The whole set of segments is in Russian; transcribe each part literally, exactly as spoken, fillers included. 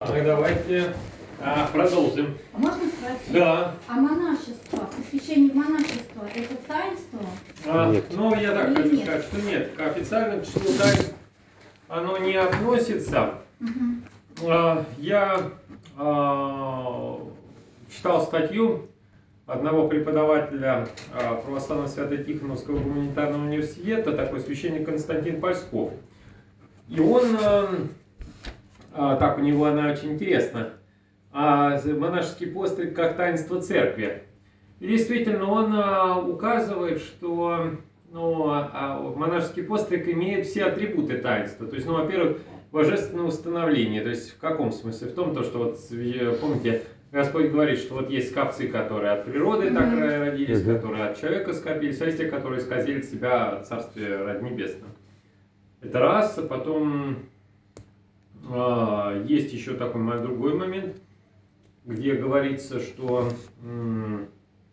Так, давайте а, продолжим. А можно спросить? Да. А монашество, посвящение в монашество, это таинство? А, Нет. ну, я так Или хочу нет? сказать, что нет. К официальному числу таинств оно не относится. Угу. А, я а, читал статью одного преподавателя а, православного Свято-Тихоновского гуманитарного университета, такой священник Константин Пальсков. И он, а, а, так, у него она очень интересна, а, монашеский постриг как таинство церкви. И действительно, он а, указывает, что ну, а, монашеский постриг имеет все атрибуты таинства. То есть, ну, во-первых, божественное установление. То есть, в каком смысле? В том, то, что, вот, помните, Господь говорит, что вот есть скопцы, которые от природы так родились, Mm-hmm. которые от человека скопились, а есть те, которые исказили себя от Царствия ради небесного. Это раз, а потом а, есть еще такой другой момент, где говорится, что м,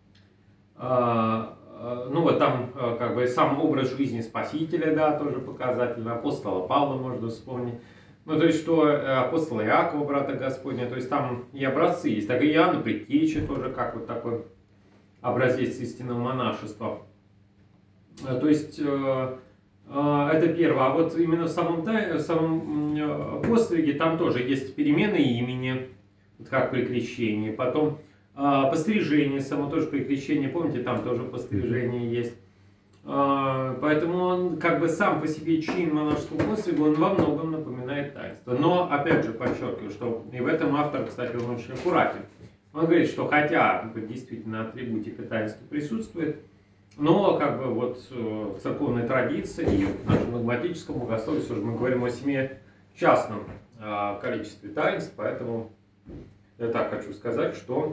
а, а, ну вот там а, как бы сам образ жизни Спасителя, да, тоже показательно, апостола Павла можно вспомнить. Ну, то есть, что апостола Иакова, брата Господня, то есть там и образцы есть. Так и Иоанна Предтеча тоже как вот такой образец истинного монашества. То есть, это первое. А вот именно в самом, в самом постриге там тоже есть перемены имени, как при крещении. Потом пострижение, само тоже при крещении, помните, там тоже пострижение есть. Поэтому он как бы сам по себе чин монашеского пострига, он во многом напоминает таинство. Но, опять же, подчеркиваю, что и в этом автор, кстати, он очень аккуратен. Он говорит, что хотя действительно атрибутика таинства присутствует, но как бы вот в церковной традиции и в нашем догматическом богословии все же мы говорим о семи частном количестве таинств, поэтому я так хочу сказать, что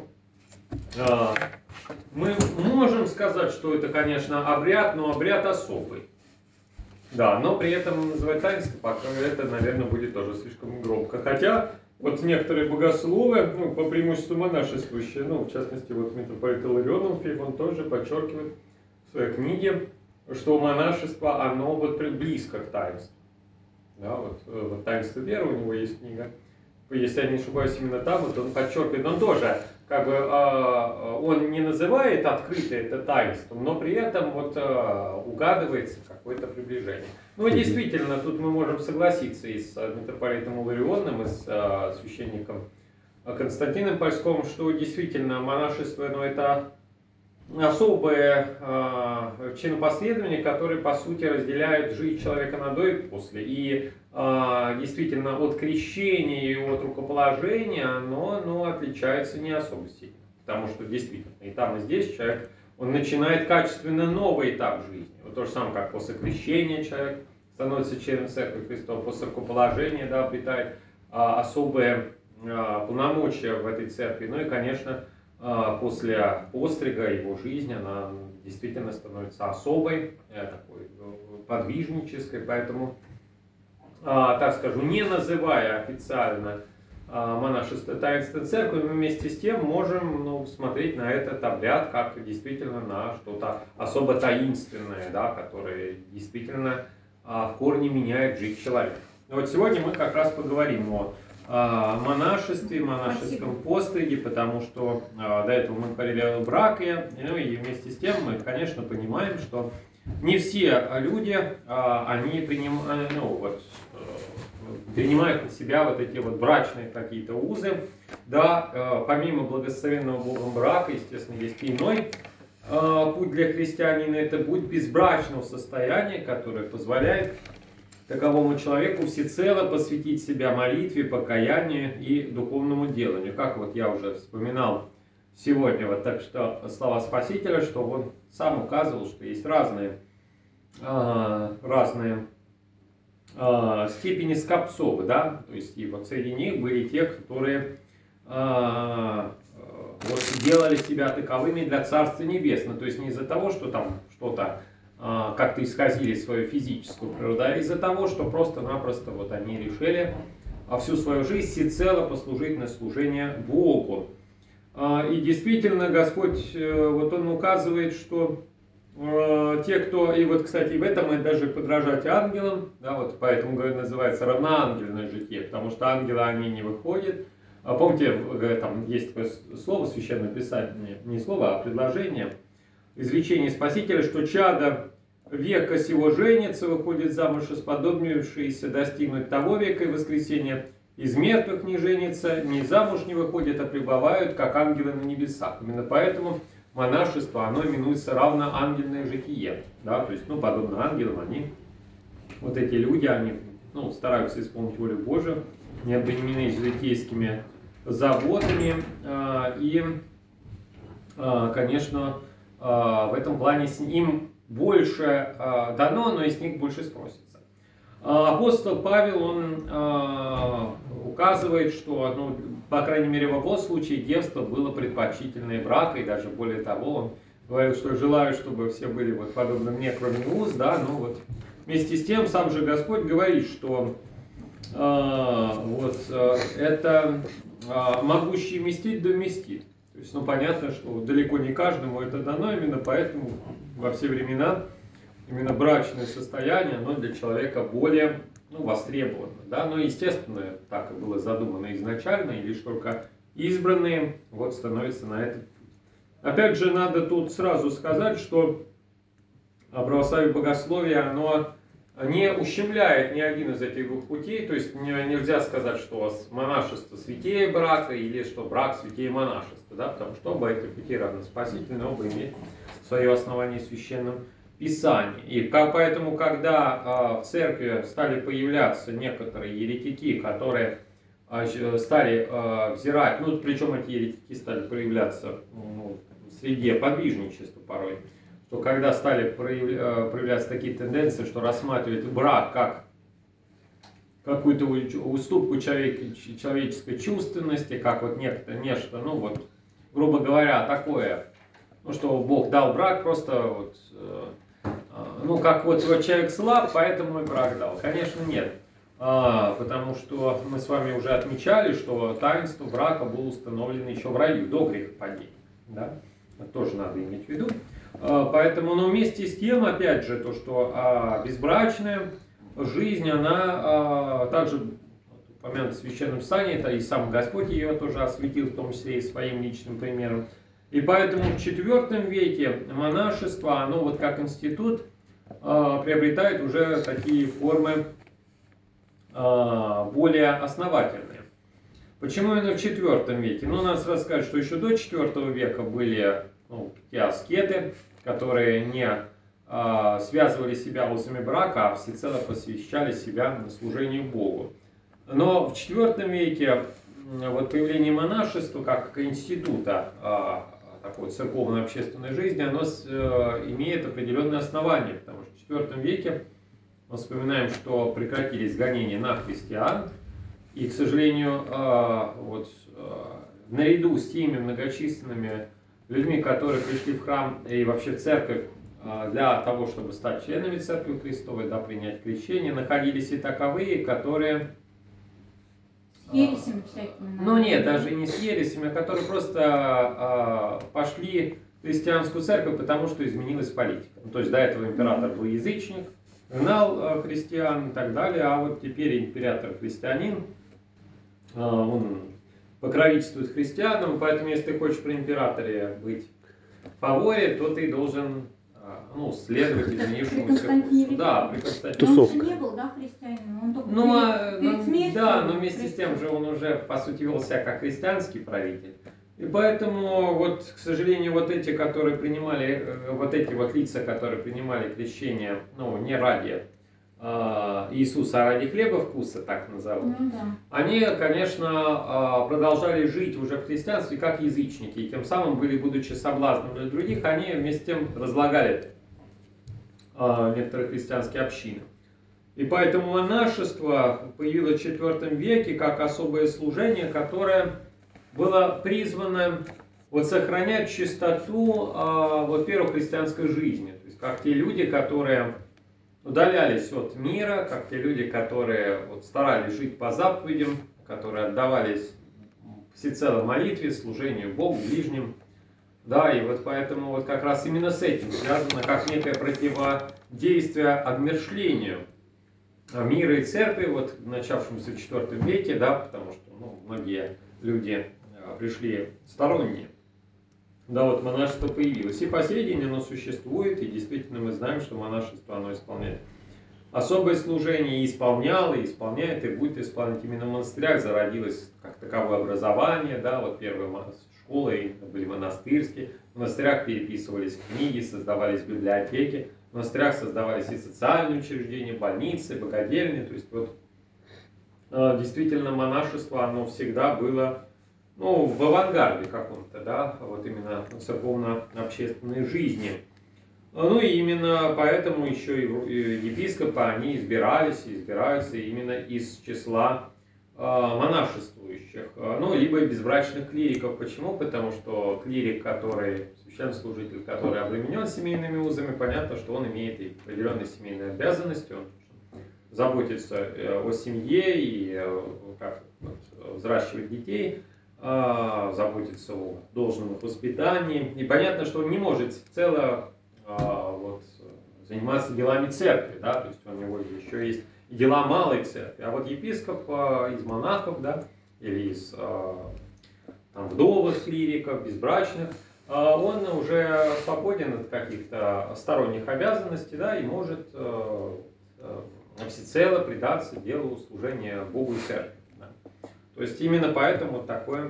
мы можем сказать, что это, конечно, обряд, но обряд особый. Да, но при этом называть таинство, пока это, наверное, будет тоже слишком громко. Хотя, вот некоторые богословы, ну, по преимуществу монашествующие, ну, в частности, вот митрополит Иларион Онуфриев, он тоже подчеркивает в своей книге, что монашество, оно вот близко к таинству. Да, вот, вот «Таинство веры» у него есть книга. Если я не ошибаюсь, именно там вот он подчеркивает, он тоже как бы э, он не называет открыто это таинством, но при этом вот э, угадывается какое-то приближение. Ну и действительно, тут мы можем согласиться и с митрополитом Иларионом, и с э, священником Константином Пальским, что действительно монашество, ну, это особое э, чинопоследование, которые по сути разделяют жизнь человека на до и после. И э, действительно от крещения и от рукоположения оно, оно отличается не особо сильно. Потому что действительно и там, и здесь человек, он начинает качественно новый этап жизни. Вот то же самое, как после крещения человек становится членом Церкви Христова, после рукоположения, да, обретает э, особые э, полномочия в этой церкви. Ну и, конечно, после пострига его жизнь, она действительно становится особой, такой подвижнической, поэтому, так скажу, не называя официально монашество таинственной церкви, мы вместе с тем можем, ну, смотреть на этот обряд как действительно на что-то особо таинственное, да, которое действительно в корне меняет жизнь человека. Вот сегодня мы как раз поговорим о монашестве, монашеском постриге, потому что а, до этого мы говорили о браке, ну и вместе с тем мы, конечно, понимаем, что не все люди, а, они принимают, ну, вот, принимают на себя вот эти вот брачные какие-то узы. Да, а, помимо благословенного Богом брака, естественно, есть иной а, путь для христианина, это путь безбрачного состояния, которое позволяет таковому человеку всецело посвятить себя молитве, покаянию и духовному деланию. Как вот я уже вспоминал сегодня, вот так что слова Спасителя, что он сам указывал, что есть разные, разные степени скопцов, да, то есть и вот среди них были те, которые вот делали себя таковыми для Царства Небесного, то есть не из-за того, что там что-то как-то исказили свою физическую природу, а из-за того, что просто-напросто вот они решили всю свою жизнь всецело послужить на служение Богу. И действительно Господь, вот Он указывает, что э, те, кто, и вот, кстати, в этом и даже подражать ангелам, да, вот поэтому говорят, называется равноангельное житие, потому что ангелы, они не выходят. А помните, там есть такое слово в Священном Писании, не слово, а предложение, изречение Спасителя, что чадо века сего женится, выходит замуж, исподобившиеся достигнуть того века и воскресения, из мертвых не женится, ни замуж не выходят, а пребывают, как ангелы на небесах. Именно поэтому монашество, оно именуется равноангельное житие. Да? То есть, ну, подобно ангелам, они, вот эти люди, они, ну, стараются исполнить волю Божию, не обременены житейскими заботами. И, конечно, в этом плане им больше дано, но и с них больше спросится. Апостол Павел, он указывает, что, ну, по крайней мере, в его случае девство было предпочтительнее брака, и даже более того, он говорил, что желаю, чтобы все были вот подобны мне, кроме уз, да, но вот вместе с тем сам же Господь говорит, что э, вот э, это э, могущий вместить, да вместит. То есть, ну, понятно, что далеко не каждому это дано, именно поэтому во все времена именно брачное состояние, оно для человека более, ну, востребовано. Да? Но, естественно, так и было задумано изначально, и лишь только избранные вот становятся на этот путь. Опять же, надо тут сразу сказать, что православие богословие, оно не ущемляет ни один из этих двух путей, то есть не, нельзя сказать, что монашество святее брака или что брак святее монашества, да? Потому что оба эти пути равноспасительны, оба имеют свое основание в Священном Писании. И поэтому, когда в церкви стали появляться некоторые еретики, которые стали взирать, ну, причем эти еретики стали проявляться, ну, в среде подвижничества порой, что когда стали проявляться такие тенденции, что рассматривать брак как какую-то уступку человеческой чувственности, как вот нечто, нечто, ну вот, грубо говоря, такое, ну, что Бог дал брак просто вот, ну, как вот, вот человек слаб, поэтому и брак дал. Конечно, нет. А, потому что мы с вами уже отмечали, что таинство брака было установлено еще в раю, до грехопадения. Да? Это тоже надо иметь в виду. А, поэтому, но вместе с тем, опять же, то, что а, безбрачная жизнь, она а, также упомянута в Священном Писании, это и сам Господь ее тоже осветил, в том числе и своим личным примером. И поэтому в четвёртом веке монашество, оно вот как институт э, приобретает уже такие формы э, более основательные. Почему именно в четвёртом веке? Ну, надо сразу сказать, что еще до четвёртого века были, ну, те аскеты, которые не э, связывали себя узами брака, а всецело посвящали себя на служению Богу. Но в четвёртом веке вот появление монашества как института э, такой церковной общественной жизни, оно э, имеет определенные основания, потому что в четвёртом веке мы вспоминаем, что прекратились гонения на христиан, и, к сожалению, э, вот, э, наряду с теми многочисленными людьми, которые пришли в храм и вообще в церковь э, для того, чтобы стать членами Церкви Христовой, да, принять крещение, находились и таковые, которые... С ересями всякими. Ну нет, даже не с ересями, а которые просто э, пошли в христианскую церковь, потому что изменилась политика. Ну, то есть до этого император был язычник, гнал э, христиан и так далее, а вот теперь император христианин, э, он покровительствует христианам, поэтому если ты хочешь при императоре быть в фаворе, то ты должен... Ну, следовать изменившемуся курсу. Да, при Константине. Но он же не был, да, христианином? Он только ну, перед, а, перед ну, смертью. да, но вместе с тем же он уже, по сути, вел себя как христианский правитель. И поэтому, вот, к сожалению, вот эти, которые принимали, вот эти вот лица, которые принимали крещение, ну, не ради э, Иисуса, а ради хлеба вкуса, так назовут, Ну, да. они, конечно, продолжали жить уже в христианстве как язычники, и тем самым были, будучи соблазном для других, они вместе с тем разлагали некоторые христианские общины. И поэтому монашество появилось в четвёртом веке как особое служение, которое было призвано вот сохранять чистоту, вот, первой христианской жизни. То есть как те люди, которые удалялись от мира, как те люди, которые вот старались жить по заповедям, которые отдавались всецело молитве, служению Богу, ближним. Да, и вот поэтому вот как раз именно с этим связано как некое противодействие обмершлению мира и церкви, вот начавшемуся в четвёртом веке, да, потому что ну, многие люди пришли сторонние. Да, вот монашество появилось. И по сей день оно существует, и действительно мы знаем, что монашество, оно исполняет особое служение, и исполняло, и исполняет, и будет исполнять. Именно в монастырях зародилось как таковое образование, да, вот первые школы были монастырские, в монастырях переписывались книги, создавались библиотеки, в монастырях создавались и социальные учреждения, больницы, богадельни, то есть вот действительно монашество, оно всегда было ну, в авангарде каком-то, да, вот именно церковно-общественной жизни. Ну и именно поэтому еще и епископы, они избирались и избираются именно из числа э, монашествующих, ну, либо безбрачных клириков. Почему? Потому что клирик, который, священнослужитель, который обременен семейными узами, понятно, что он имеет и определенные семейные обязанности, он заботится о семье и как взращивать детей, заботиться о должном их воспитании. И понятно, что он не может цело вот, заниматься делами церкви, да, то есть у него еще есть и дела малой церкви. А вот епископ из монахов, да, или из там, вдовых клириков, безбрачных, он уже свободен от каких-то сторонних обязанностей, да, и может всецело предаться делу служения Богу и церкви. Да. То есть именно поэтому такое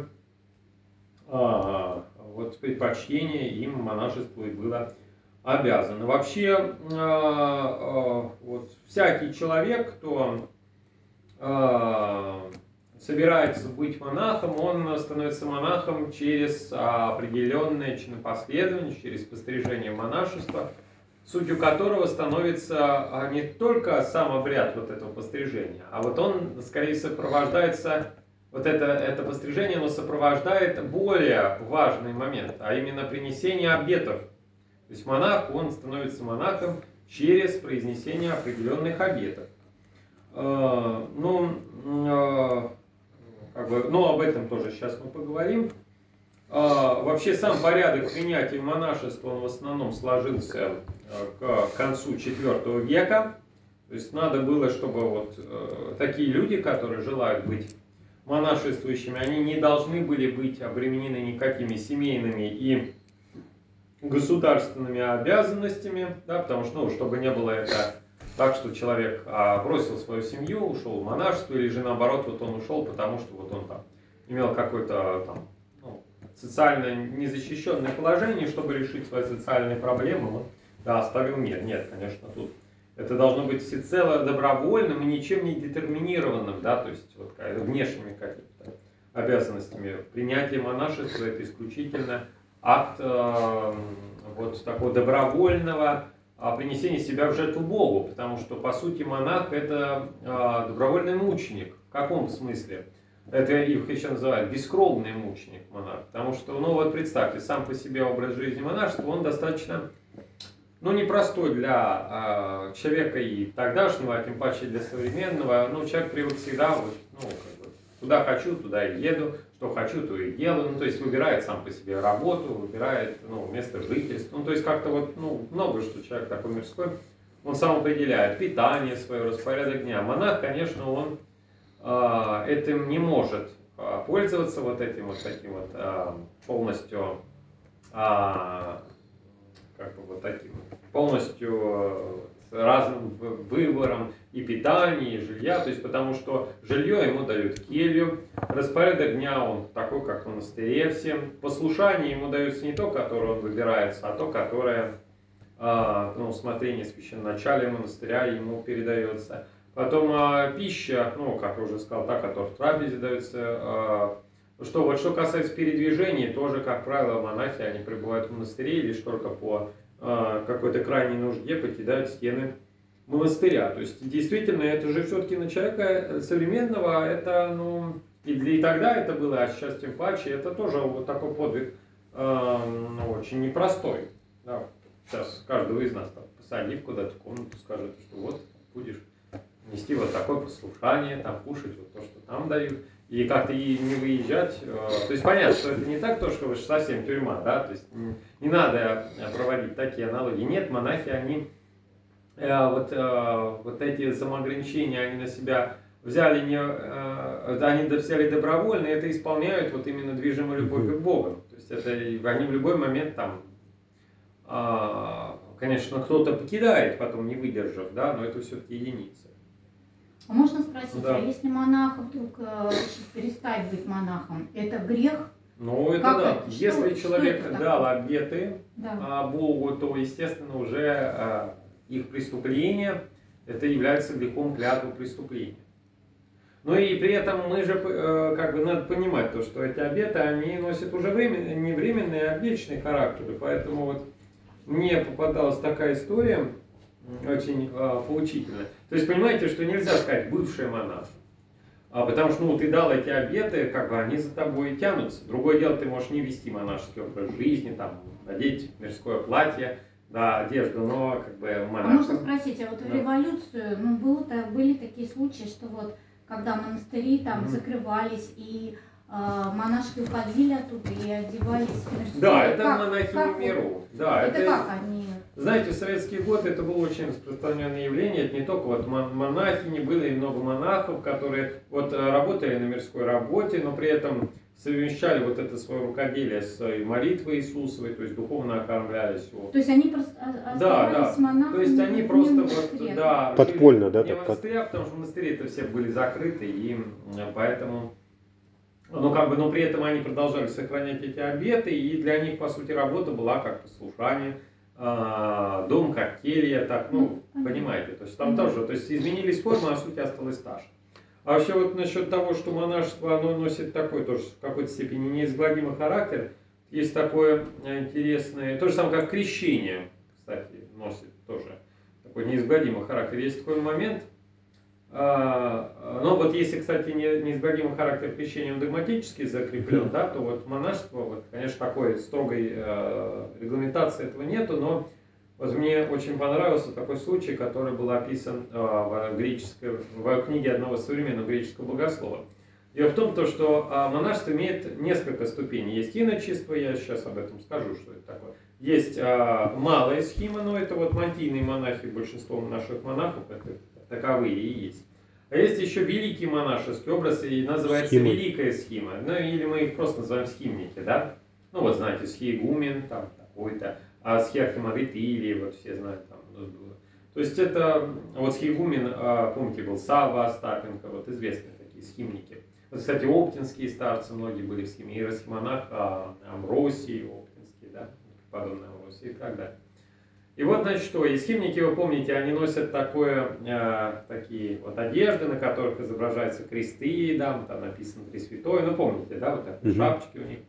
а, вот, предпочтение им монашеству и было обязано. Вообще, а, а, вот, всякий человек, кто а, собирается быть монахом, он становится монахом через определенное чинопоследование, через пострижение монашества, сутью которого становится не только сам обряд вот этого пострижения, а вот он скорее сопровождается, вот это, это пострижение, оно сопровождает более важный момент, а именно принесение обетов. То есть монах, он становится монахом через произнесение определенных обетов. Ну, как бы, ну, об этом тоже сейчас мы поговорим. Вообще сам порядок принятия монашества, он в основном сложился к концу четвёртого века. То есть надо было, чтобы вот такие люди, которые желают быть монашествующими, они не должны были быть обременены никакими семейными и государственными обязанностями, да, потому что, ну, чтобы не было это так, что человек а, бросил свою семью, ушел в монашество, или же наоборот, вот он ушел, потому что вот он там имел какой-то там ну, социально незащищенное положение, чтобы решить свои социальные проблемы, он да, оставил мир. Нет, конечно, тут это должно быть всецело добровольным и ничем не детерминированным, да, то есть вот внешними какими-то обязанностями. Принятие монашества — это исключительно акт э, вот такого добровольного э, принесения себя в жертву Богу, потому что, по сути, монах — это э, добровольный мученик. В каком смысле? Это их еще называют бескровный мученик, монах. Потому что, ну вот представьте, сам по себе образ жизни монашества, он достаточно, ну, непростой для э, человека и тогдашнего, а тем паче для современного. Ну, человек привык всегда, вот, ну, как бы, куда хочу, туда и еду, что хочу, то и делаю. Ну, то есть выбирает сам по себе работу, выбирает, ну, место жительства. Ну, то есть как-то вот, ну, много что человек такой мирской, он сам определяет питание свое, распорядок дня. Монах, конечно, он э, этим не может э, пользоваться, вот этим вот таким вот э, полностью, э, как бы вот таким, полностью с разным выбором и питания, и жилья, то есть потому что жилье ему дают келью, распорядок дня он такой, как в монастыре всем, послушание ему дается не то, которое он выбирается, а то, которое а, ну, усмотрение священноначалия монастыря ему передается. Потом а, пища, ну, как я уже сказал, та, которая в трапезе дается. А, что, вот, что касается передвижений, тоже, как правило, монахи, они пребывают в монастыре лишь только по а, какой-то крайней нужде покидают стены монастыря. То есть, действительно, это же все-таки на человека современного, это, ну, и, для, и тогда это было, а сейчас тем паче, это тоже вот такой подвиг э, ну, очень непростой. Да. Сейчас каждого из нас там, посадив куда-то в комнату, скажет, что вот будешь нести вот такое послушание, там кушать вот то, что там дают. и как-то и не выезжать. То есть понятно, что это не так, то, что уж совсем тюрьма, да, то есть не надо проводить такие аналогии. Нет, монахи, они вот, вот эти самоограничения, они на себя взяли, не, они взяли добровольно, и это исполняют вот именно движимой любовью к Богу. То есть это они в любой момент там, конечно, кто-то покидает, потом не выдержав, да, но это все-таки единицы. А можно спросить, Да. а если монах вдруг э, решит перестать быть монахом, это грех? Ну, это Как да. это? Если Что, человек что дал такое? обеты Да. а, Богу, то, естественно, уже а, их преступление, это является грехом клятвы преступления. Ну и при этом мы же, э, как бы, надо понимать то, что эти обеты, они носят уже времен, не временные, а вечные характеры. Поэтому вот мне попадалась такая история, очень э, поучительная. То есть понимаете, что нельзя сказать бывший монах. А потому что, ну, ты дал эти обеты, как бы они за тобой тянутся. Другое дело, ты можешь не вести монашеский образ жизни, там, надеть мирское платье, да, одежду, но как бы монахом. А можно спросить, а вот в Да. революцию, ну, было, были такие случаи, что вот, когда монастыри там Мгм. закрывались, и э, монашки уходили оттуда и одевались в мирское. Да, это как, монахини как миру. вот, Да, это, это, как они? знаете, в советские годы это было очень распространенное явление. Это не только вот мон- монахини, было и много монахов, которые вот э, работали на мирской работе, но при этом совмещали вот это свое рукоделие с э, молитвой Иисусовой, то есть духовно окормлялись. Вот. То есть они просто оставались Да, да. монахами? То есть они не просто в вот, монастыре? да, Подпольно, жили да, не в так, под- монастыре, потому что монастыри-то все были закрыты, и э, поэтому, ну как бы, но при этом они продолжали сохранять эти обеты, и для них, по сути, работа была как послушание, а, дом как келья, так, ну, Ну, понимаете, то есть там да. тоже, то есть изменились формы, а суть осталась та же. А вообще вот насчет того, что монашество, оно носит такой тоже в какой-то степени неизгладимый характер, есть такое интересное, то же самое, как крещение, кстати, носит тоже такой неизгладимый характер. Есть такой момент, а, но вот если, кстати, не, неизгладимый характер крещения он догматически закреплен, да, то вот монашество, вот, конечно, такой строгой э, регламентации этого нету, но вот мне очень понравился такой случай, который был описан э, в, греческой, в книге одного современного греческого богослова. Дело в том, то, что э, монашество имеет несколько ступеней. Есть иночество, я сейчас об этом скажу, что это такое. Есть э, малая схима, но это вот мантийные монахи, большинство наших монахов это таковые и есть. А есть еще великий монашеский образ, и называется Схимы. великая схима. Ну или мы их просто называем схимники, да? Ну вот знаете, схиегумен, там такой-то, а схиархимандрит или вот все знают там. То есть это, вот схиегумен, помните, был Савва Остапенко, вот известные такие схимники. Вот, кстати, оптинские старцы многие были в схиме, иеросхимонах Амвросий оптинский, да, подобный Амвросий и так далее. И вот, значит, что, и схимники, вы помните, они носят такое, э, такие вот одежды, на которых изображаются кресты, да, там написано Пресвятой, ну помните, да, вот такие Мгм. шапочки у них.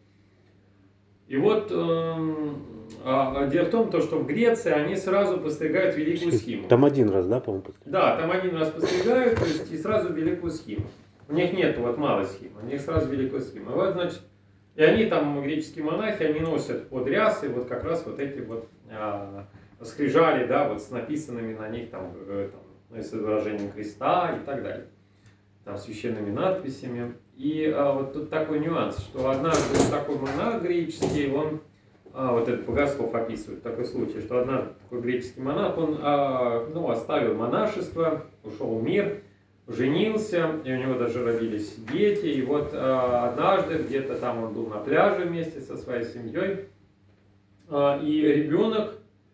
И вот эм, а, дело в том, то, что в Греции они сразу постригают великую схиму. Там один раз, да, по-моему? Да, там один раз постригают, то есть и сразу великую схиму. У них нет вот малой схемы, у них сразу великую схему. И вот, значит, и они там, греческие монахи, они носят под рясы вот как раз вот эти вот а, скрижали, да, вот с написанными на них там, э, там ну, с изображением креста и так далее. Там священными надписями. И а, вот тут такой нюанс, что однажды вот такой монах греческий, он, а, вот этот Богослов описывает такой случай, что однажды такой греческий монах, он а, ну, оставил монашество, ушел в мир, женился, и у него даже родились дети, и вот а, однажды где-то там он был на пляже вместе со своей семьей, а, и ребенок,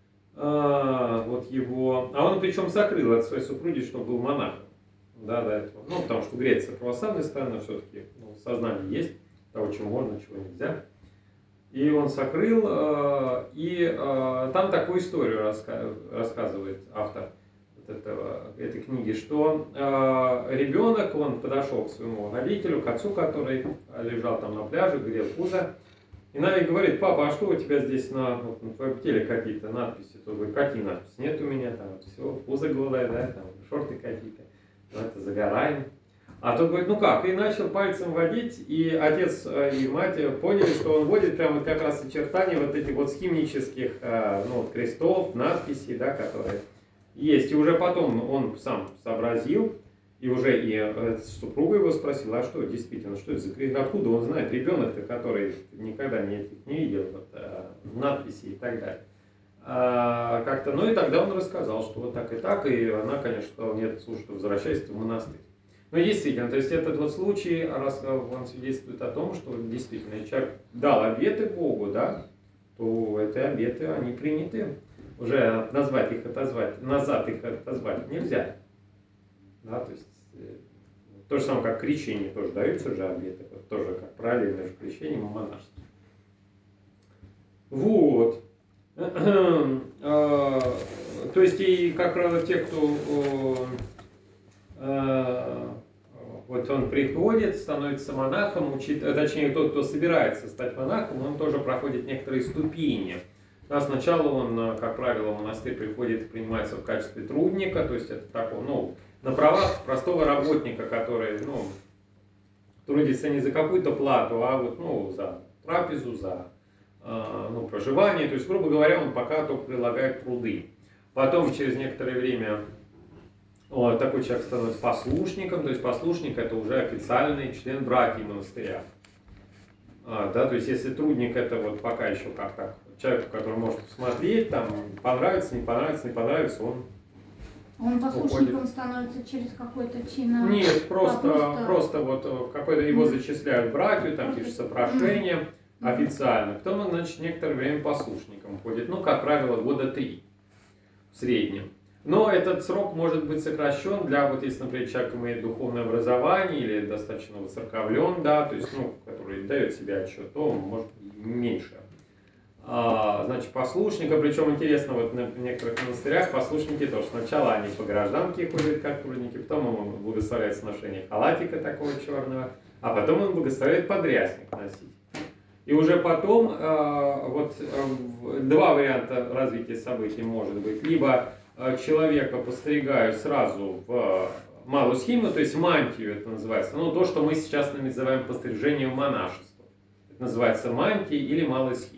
а, вот его, а он причем сокрыл от своей супруги, что был монахом. Да, до этого. Ну, потому что Греция православная страна, все-таки ну, сознание есть того, чего можно, чего нельзя. И он сокрыл, э, и э, там такую историю раска рассказывает автор вот этого, этой книги, что э, ребенок, он подошел к своему родителю, к отцу, который лежал там на пляже, грел пузо, и Нави говорит: папа, а что у тебя здесь на, вот, на твоем теле какие-то надписи? Тот говорит: какие надписи? Нет у меня, там вот все, пузо голое, да, там шорты какие-то. Это загораем. А тот говорит: ну как? И начал пальцем водить, и отец и мать поняли, что он водит прямо вот как раз очертания вот этих вот схимнических ну, вот крестов, надписей, да, которые есть. И уже потом он сам сообразил, И уже и э, супруга его спросила, а что, действительно, что это за крестик, откуда он знает, ребенок-то, который никогда не, этих не видел, вот, э, надписи и так далее. А, как-то, ну и тогда он рассказал, что вот так и так, и она, конечно, сказала, нет, слушай, возвращайся в монастырь. Ну, действительно, то есть этот вот случай, раз он свидетельствует о том, что действительно человек дал обеты Богу, да, то эти обеты, они приняты. Уже назвать их, отозвать, назад их отозвать нельзя. Да, то есть, э, то же самое, как крещение тоже даются же обеты, вот тоже как параллель между крещением и монашеством. Вот. То есть, и как правило, те, кто вот он приходит, становится монахом, учит, точнее, тот, кто собирается стать монахом, он тоже проходит некоторые ступени. Да, сначала он, как правило, в монастырь приходит и принимается в качестве трудника, то есть это такой, ну, на правах простого работника, который, ну, трудится не за какую-то плату, а вот, ну, за трапезу, за ну, проживание, то есть, грубо говоря, он пока только прилагает труды. Потом, через некоторое время, вот, такой человек становится послушником, то есть послушник это уже официальный член братьев монастыря. А, да, то есть, если трудник это вот пока еще как так, человек, который может посмотреть, там, понравится, не понравится, не понравится, он Он послушником уходит. Становится через какой-то чин? Нет, просто, просто... просто вот какой-то его Mm. зачисляют братью, там Просто... пишется прошение. Mm. Официально. Потом он, значит, некоторое время послушником ходит. Ну, как правило, года три в среднем. Но этот срок может быть сокращен для, вот если, например, человек имеет духовное образование или достаточно воцерковлен, да, то есть, ну, который дает себе отчет, то он может быть меньше. А, значит, послушника, причем интересно, вот на некоторых монастырях послушники тоже сначала они по гражданке ходят как трудники, потом он благословляет сношение халатика такого черного, а потом он благословляет подрясник носить. И уже потом э, вот э, два варианта развития событий может быть. Либо э, человека постригают сразу в малую схему, то есть мантию это называется. Ну, то, что мы сейчас называем пострижением монашества. Это называется мантия или малая схема.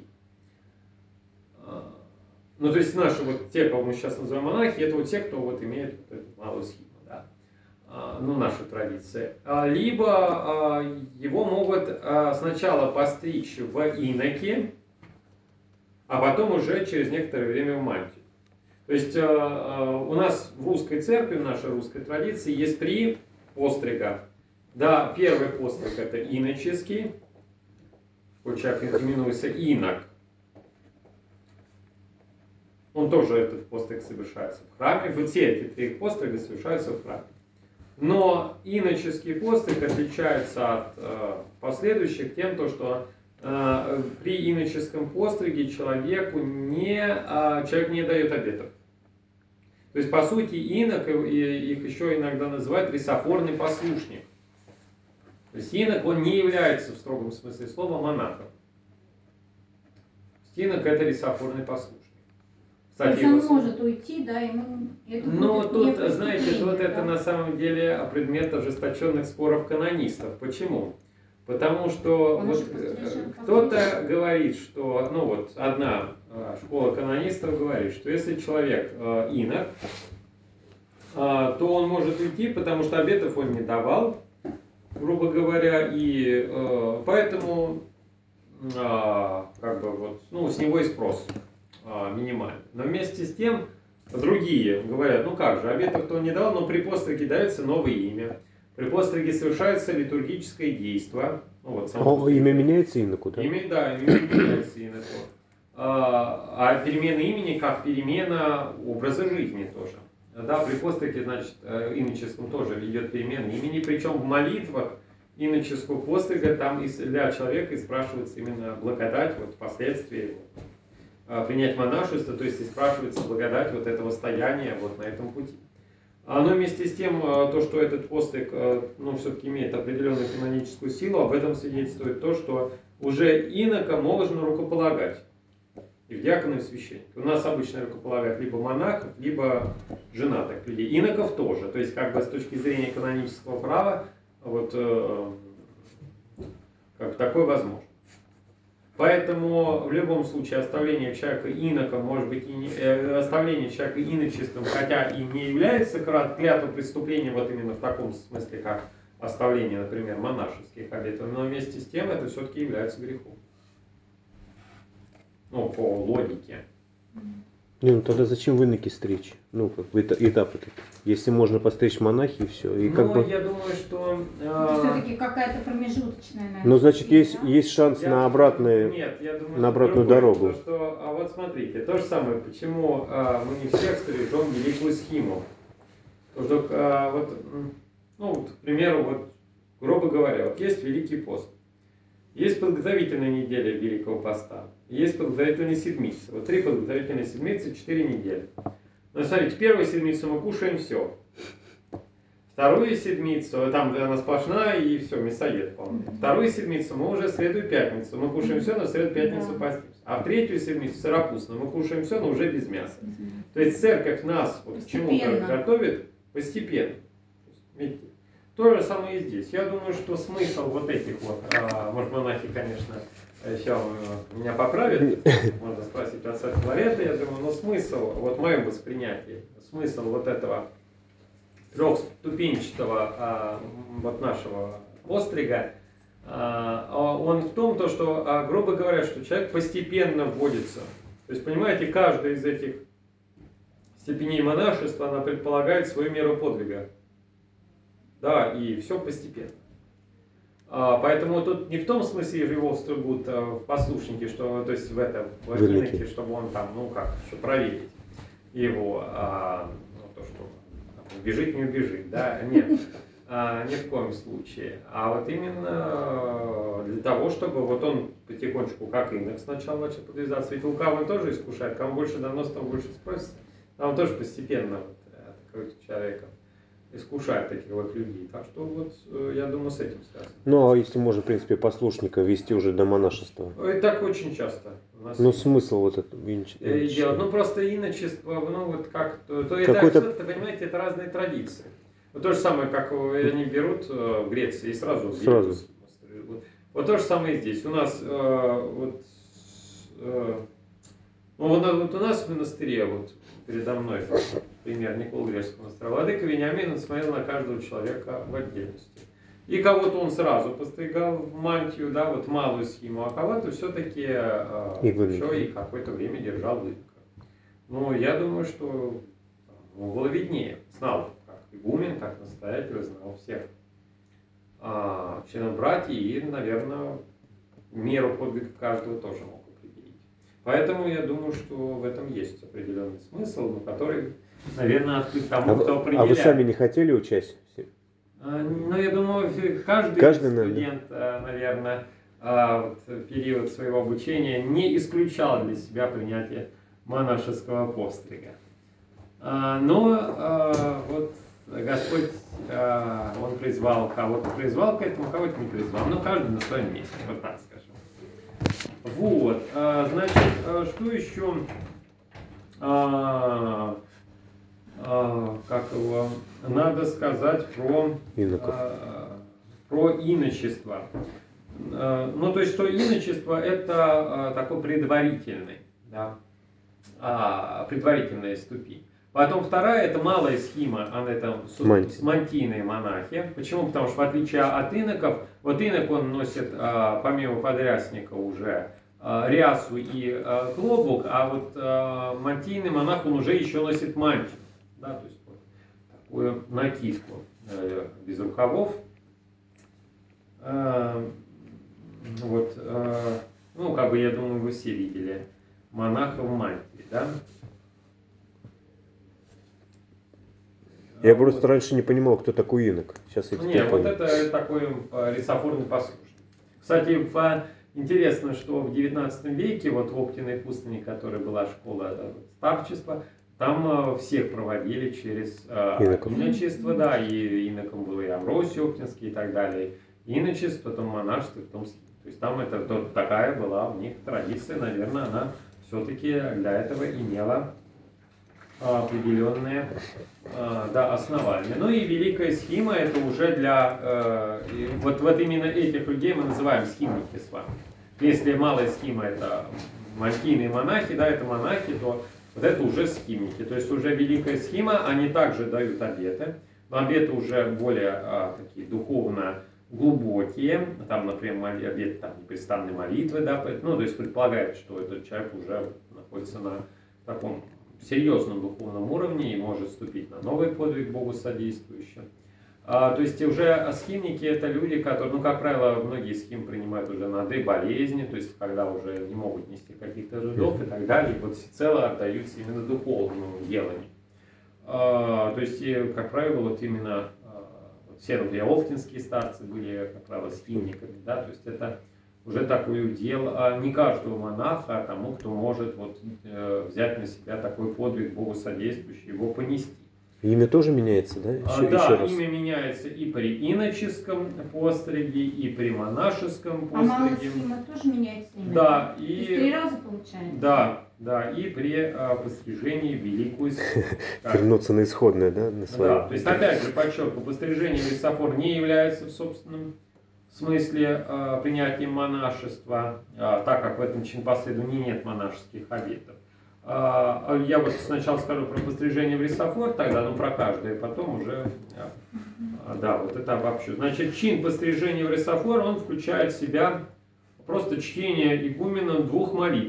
Ну, то есть наши вот те, кого мы сейчас называем монахи, это вот те, кто вот имеет вот эту малую схему, да. Ну, наша традиция. Либо его могут сначала постричь в иноки, а потом уже через некоторое время в мантию. То есть у нас в русской церкви, в нашей русской традиции есть три пострига. Да, первый постриг это иноческий, вот человек именуется инок. Он тоже этот постриг совершается в храме. Вот все эти три пострига совершаются в храме. Но иноческий постриг отличается от э, последующих тем, то, что э, при иноческом постриге человеку не, э, человек не дает обетов. То есть, по сути, инок, и их еще иногда называют рисофорный послушник. То есть, инок, он не является в строгом смысле слова монахом. Инок это рисофорный послушник. То есть он может уйти, да, ему это Ну, будет тут, не знаете, вот да? это на самом деле предмет ожесточенных споров канонистов. Почему? Потому что вот кто-то говорит, что, ну вот, одна школа канонистов говорит, что если человек э, инок, э, то он может уйти, потому что обетов он не давал, грубо говоря, и э, поэтому э, как бы вот, ну, с него и спрос минимальный. Но вместе с тем другие говорят, ну как же, обетов-то он не давал, но при постриге дается новое имя. При постриге совершается литургическое действие. Ну, вот, О, имя меняется иноку, да? Имя, да, имя меняется иноку. А, а перемена имени как перемена образа жизни тоже. Да, при постриге, значит, иноческом тоже идет перемена имени, причем в молитвах иноческого пострига там для человека и спрашивается именно благодать, вот впоследствии принять монашество, то есть и спрашивается благодать вот этого стояния вот на этом пути. Но вместе с тем, то, что этот постриг, ну, все-таки имеет определенную каноническую силу, об этом свидетельствует то, что уже инока можно рукополагать. И в диаконы, и в священника. У нас обычно рукополагают либо монахов, либо женатых людей. Иноков тоже. То есть, как бы с точки зрения канонического права, вот, как бы такое возможно. Поэтому в любом случае оставление человека иноком, может быть, и не, э, оставление человека иночеством, хотя и не является клятвой преступления, вот именно в таком смысле, как оставление, например, монашеских обетов, но вместе с тем это все-таки является грехом. Ну, по логике. Не, ну тогда зачем в иноки стричь? Ну, как бы это, этапы такие. Если можно постричь монахи и все. И ну, как бы... я думаю, что... Это все-таки какая-то промежуточная, наверное. Ну, значит, есть, да? есть шанс я на, думаю, обратное, нет, я думаю, на обратную другое. дорогу. То, что, а вот смотрите, то же самое, почему а, мы не всех стрижем великую схиму. Потому что, а, вот, ну, вот, к примеру, вот, грубо говоря, вот есть Великий пост. Есть подготовительная неделя Великого поста, есть подготовительная седмица. Вот три подготовительные седмицы, четыре недели. Но смотрите, первую седмицу мы кушаем все. Вторую седмицу, там она сплошная и все, мясоед полный. Вторую седмицу мы уже среду и пятницу. Мы кушаем все, но в среду и пятницу Да. постимся. А в третью седмицу сыропустно мы кушаем все, но уже без мяса. То есть церковь нас вот к чему-то Постепенно. готовит постепенно. Видите? То же самое и здесь. Я думаю, что смысл вот этих вот, а, может, монахи, конечно, еще меня поправят, можно спросить у отца Филарета, я думаю, но смысл, вот в моем восприятии, смысл вот этого трехступенчатого а, вот нашего пострига, а, он в том, то, что, а, грубо говоря, что человек постепенно вводится. То есть, понимаете, каждая из этих степеней монашества, она предполагает свою меру подвига. Да, и все постепенно. А, поэтому тут не в том смысле его стригут в послушники, что, то есть в этом, в иноке, чтобы он там, ну как, что проверить его, а, ну, то, что там, убежит, не убежит, да, нет, а, ни в коем случае. А вот именно для того, чтобы вот он потихонечку, как инок сначала начал подвязаться, ведь лукавый тоже искушает, кому больше дано, тому больше спросится, а он тоже постепенно вот, такой человек искушает таких вот людей. Так что вот, я думаю, с этим связано. Ну, а если можно, в принципе, послушника вести уже до монашества? И так очень часто. Ну, смысл вот этого иночества? Ну, просто иночество, ну, вот как... То, то это, все, понимаете, это разные традиции. Вот то же самое, как они берут в Греции и сразу... Сразу. Вот, вот то же самое и здесь. У нас вот... Ну, вот, вот у нас в монастыре, вот передо мной, пример Никола Греческого монастыря, владыка Вениамин, он смотрел на каждого человека в отдельности. И кого-то он сразу постригал в мантию, да, вот малую схему, а кого-то все-таки э, еще и какое-то время держал в иноках. Ну, я думаю, что ему было виднее, знал, как игумен, как настоятель, знал всех а, членов братьев и, наверное, меру подвига каждого тоже мог. Поэтому я думаю, что в этом есть определенный смысл, но который, наверное, открыт тому, а кто определяет. А вы сами не хотели участие? Ну, я думаю, каждый, каждый студент, наверное, наверное вот, период своего обучения не исключал для себя принятие монашеского пострига. Но вот Господь, Он призвал, кого-то призвал к этому, кого-то не призвал, но каждый на своем месте, вот так скажем. Вот, значит, что еще, а, а, как его, надо сказать про, а, про иночество. А, ну, то есть, что иночество это а, такой предварительный, да, а, предварительная ступень. Потом вторая, это малая схима, она это мантийные монахи. Почему? Потому что в отличие от иноков, вот инок он носит а, помимо подрясника уже а, рясу и а, клобук, а вот а, мантийный монах он уже еще носит мантию. Да, то есть вот такую накидку э, без рукавов. А, вот, а, ну, как бы я думаю, вы все видели монаха в мантии, да? Я просто вот. Раньше не понимал, кто такой инок. Сейчас я Нет, вот это такой рисофорный послушник. Кстати, интересно, что в девятнадцатом веке, вот в Оптиной пустыне, которая была школа старчества, там всех проводили через Иноков. иночество, да, и иноком был и Амвросий Оптинский и так далее. Иночество, потом монашество, потом схима. То есть там это такая была у них традиция, наверное, она все-таки для этого имела определенные да, основания. Ну и великая схима это уже для, э, вот, вот именно этих людей мы называем схимники с вами. Если малая схима это мантийные монахи, да, это монахи, то вот это уже схимники. То есть уже великая схима, они также дают обеты, но обеты уже более а, такие духовно глубокие. Там, например, обет там, непрестанной молитвы, да, ну, то есть предполагает, что этот человек уже находится на таком серьезном духовном уровне и может вступить на новый подвиг Богу содействующий. А, то есть уже схимники это люди, которые, ну, как правило, многие схим принимают уже на ды болезни, то есть когда уже не могут нести каких-то трудов и так далее, и вот всецело отдаются именно духовному деланию. А, то есть, как правило, вот именно вот все вот, иофтинские старцы были, как правило, схимниками, да, то есть это уже такое дело не каждого монаха, а тому, кто может вот, взять на себя такой подвиг Богу содействующий, его понести. Имя тоже меняется, да? Еще, А, да, еще раз. имя меняется и при иноческом постриге, и при монашеском А малая постриге. схима тоже меняется имя? Да, То и есть три раза получается? Да, да, и при а, пострижении в великую схиму. Вернуться на исходное, да? На свое. Да, то есть опять же подчеркиваю, пострижение в Христофор не является в собственном смысле а, принятием монашества, а, так как в этом чинпоследовании нет монашеских обетов. А, я вот сначала скажу про пострижение в Христофор, тогда, ну, про каждое, потом уже, а, да, вот это обобщу. Значит, чин пострижения в Христофор, он включает в себя просто чтение игуменом двух молитв.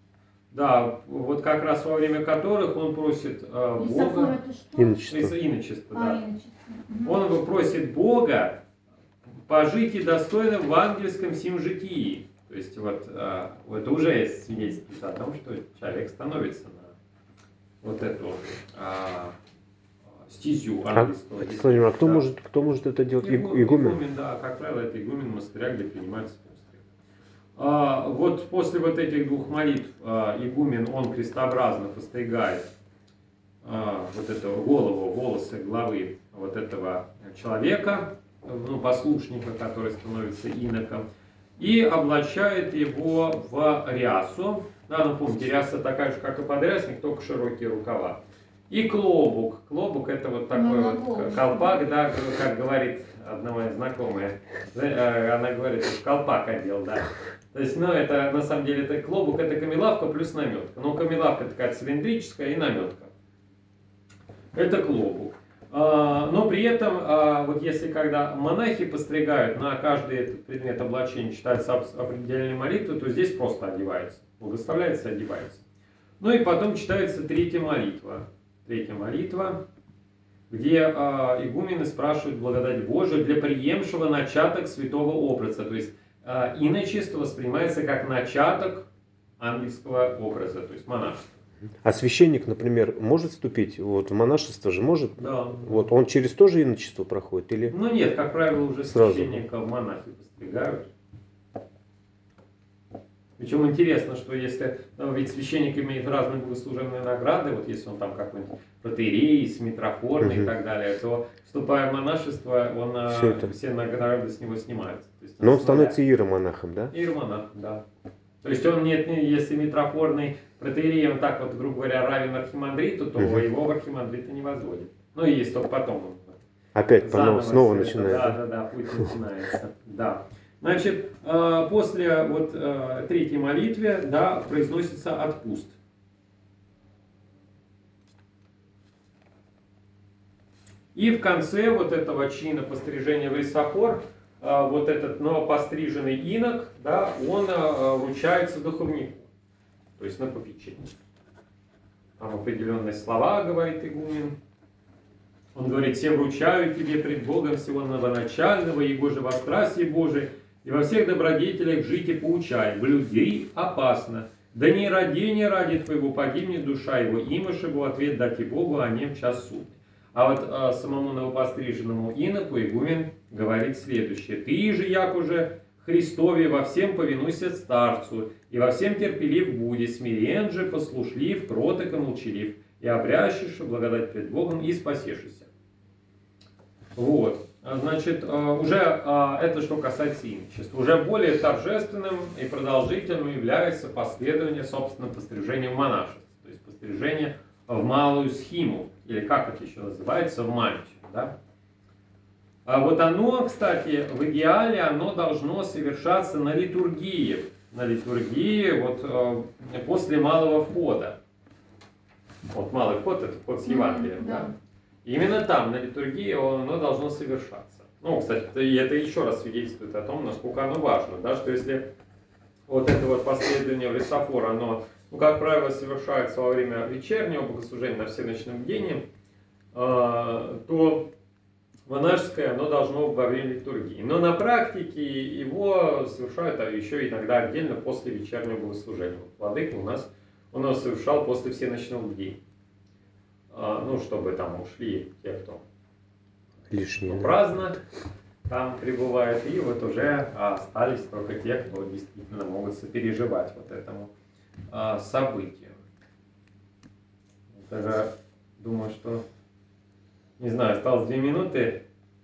Да, вот как раз во время которых он просит э, Бога, это что? Иночество. иночество, А, да. иночество. Он его просит Бога пожить и достойно в ангельском сим житии. То есть вот э, это уже есть свидетельство о том, что человек становится на вот эту э, стезю ангельского. А, Владимир, а кто, да. может, кто может это делать? Игу, Игумен? игумен, да, как правило, это игумен монастыря, где принимается монастырь. А, вот после вот этих двух молитв а, игумен, он крестообразно постригает а, вот эту голову, волосы главы вот этого человека, ну, послушника, который становится иноком, и облачает его в рясу. Да, ну, помните, ряса такая же, как и подрясник, только широкие рукава. И клобук. Клобук это вот такой Ну, вот колпак, да, как говорит одна моя знакомая. Она говорит, что колпак одел, да. То есть, ну, это на самом деле это клобук, это камелавка плюс наметка. Но камелавка такая цилиндрическая и наметка. Это клобук. Но при этом, вот если когда монахи постригают, на каждый этот предмет облачения читается определенная молитва, то здесь просто одевается. Благословляется, одевается. Ну и потом читается третья молитва. Третья молитва, где игумены спрашивают благодать Божию для приемшего начаток святого образа. То есть иночество воспринимается как начаток ангельского образа, то есть монашества. А священник, например, может вступить вот, в монашество же может? Да. Вот, он через то же иночество проходит? Или... Ну нет, как правило, уже Сразу. священника в монахи постригают. Причем интересно, что если, ну, ведь священник имеет разные богослужебные награды, вот если он там какой-нибудь протоиерей, митрофорный, угу, и так далее, то, вступая в монашество, он все, это... все награды с него снимаются. То есть, он Но он становится иеромонахом, да? Иеромонахом, да. То есть он нет, если митрофорный протоиерей, он так вот, грубо говоря, равен архимандриту, то угу, его в архимандрита не возводит. Ну и если только потом он опять заново, снова это, начинает. Да, да, да, да, путь начинается. Да. Значит, после вот третьей молитвы, да, произносится отпуст. И в конце вот этого чина пострижения в Христофор, вот этот новопостриженный инок, да, он вручается духовнику, то есть на попечение. Там определенные слова говорит игумен. Он говорит: «Все вручаю тебе пред Богом всего новоначального, Его же во страсти Божией, и во всех добродетелях жить и поучай. Блюди опасно. Да не ради, не ради твоего погибнет душа его, имаш его ответ дать и Богу, а нем час судный». А вот а, самому новопостриженному иноку игумен говорит следующее: «Ты же, як уже Христове, во всем повинуйся старцу, и во всем терпелив буди, смирен же, послушлив, кроток и молчалив, и обрящешь благодать пред Богом, и спасешься». Вот, значит, уже это что касается иночества. Уже более торжественным и продолжительным является последование, собственно, пострижения в монашество, то есть пострижение в малую схиму, или как это еще называется, в мантию. Да? А вот оно, кстати, в идеале оно должно совершаться на литургии, на литургии вот э, после малого входа. Вот малый вход — это вход с Евангелием, Мгм, да? да. Именно там, на литургии, оно должно совершаться. Ну, кстати, и это еще раз свидетельствует о том, насколько оно важно, да, что если вот это вот последование в лисофор, оно, ну, как правило, совершается во время вечернего богослужения на всеночном бдении, э, то монашеское оно должно во время литургии. Но на практике его совершают еще иногда отдельно после вечернего богослужения. Вот владыка у нас, он его совершал после всеночного бдения. Ну, чтобы там ушли те, кто Лишние, да. праздно там пребывает, и вот уже остались только те, кто действительно могут сопереживать вот этому а, событию. Даже думаю, что, не знаю, осталось две минуты.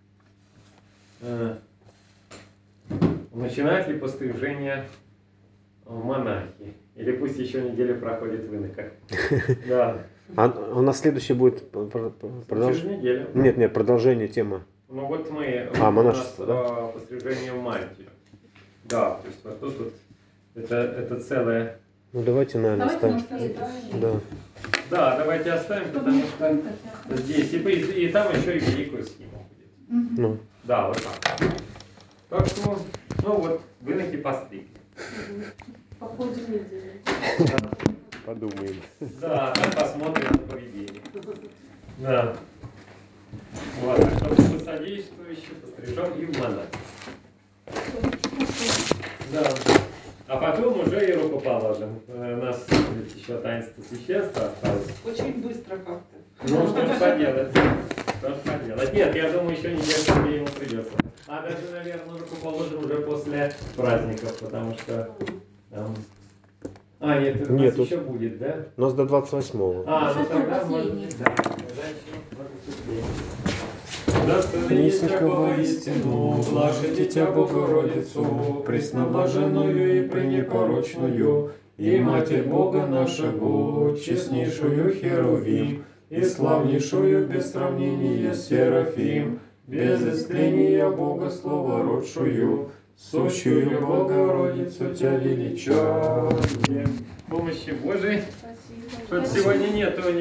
Начинают ли пострижение монахи? Или пусть еще неделя проходит в иноках? Да. А у нас следующее будет Через продолжение? неделю. Нет, нет, продолжение темы. Ну вот мы, А, у нас монашество, да? а, пострижение в мантию. Да, то есть вот тут вот это, это целое. Ну давайте, наверное, Давайте оставим. на следующий. Да. Да, давайте оставим, Чтобы потому не что путать, а. здесь и, и, и там еще и великую схему будет. Мгм. Ну, Да, вот так. Так что, ну вот, выноки постригли. По ходу недели. подумаем. Да, там посмотрим на поведение. Да. Вот, так что посодействующие пострижем и в монах. Да. А потом уже и рукоположим. У нас ведь еще таинство священства осталось. Очень быстро как-то. Ну, что ж поделать. Что ж поделать. Нет, я думаю, еще неделю ему придется. А даже, наверное, рукоположим уже после праздников, потому что там... А, нет, у нас Нет, еще будет, да? У нас до двадцать восьмого. А, ну Это тогда может последний. быть, да. Тогда еще может быть. Достойный всякого истину, блаже Дитя Богородицу, пресноблаженную и пренепорочную, и Матерь Бога нашего, честнейшую Херувим, и славнейшую без сравнения Серафим, без истления Бога Слова родшую, сущую Богородицу Тебя величаем. Помощи Божией. Спасибо. Что-то сегодня нету